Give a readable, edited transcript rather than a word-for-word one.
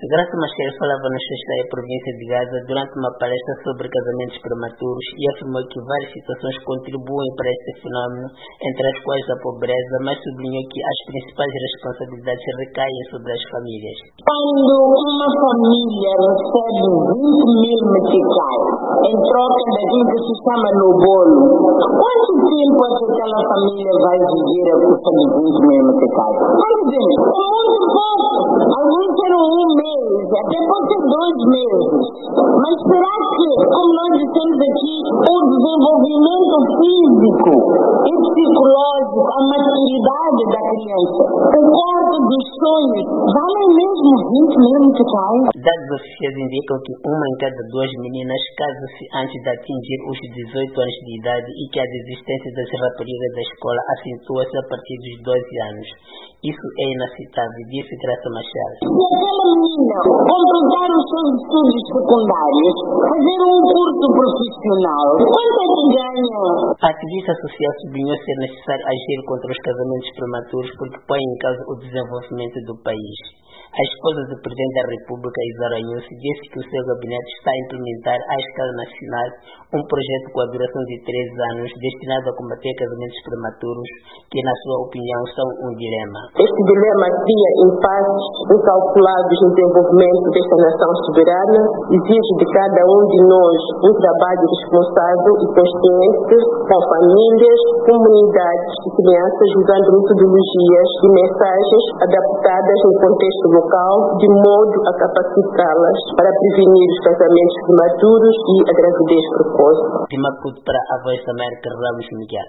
Graça Machel falava no Xaxai, província de Gaza, durante uma palestra sobre casamentos prematuros e afirmou que várias situações contribuem para este fenômeno, entre as quais a pobreza, mas sublinhou que as principais responsabilidades recaem sobre as famílias. Quando uma família recebe 20 mil meticais em troca daquilo que se chama lobolo, quanto tempo aquela família vai viver a custa de 20 mil meticais? Quanto tempo? É muito pouco. Alguns terão um mês, até pode ser 2 meses. Mas será que, como nós dissemos aqui, o desenvolvimento físico e psicológico, a maturidade da criança, o corpo dos sonhos, valem mesmo 20 mil meticais? Dados oficiais indicam que uma em cada 2 meninas casa-se antes de atingir os 18 anos de idade e que a desistência das raparigas da escola acentua-se a partir dos 12 anos. Isso é inaceitável, disse Graça Machel. Se aquela menina completar os seus estudos secundários, fazer um curso profissional, quanto é que ganha? A ativista social sublinhou ser necessário agir contra os casamentos prematuros porque põe em causa o desenvolvimento do país. A esposa do Presidente da República, Izara Nussi, disse que o seu gabinete está a implementar à escala nacional um projeto com a duração de 3 anos destinado a combater casamentos prematuros, que, na sua opinião, são um dilema. Este dilema cria impasses incalculáveis no desenvolvimento desta nação soberana, exige de cada um de nós um trabalho responsável e consciente com famílias, comunidades e crianças, usando metodologias e mensagens adaptadas no contexto local, de modo a capacitá-las para prevenir os casamentos prematuros e a gravidez precoce. De Maputo para a Voz da América, Ramos Miguel.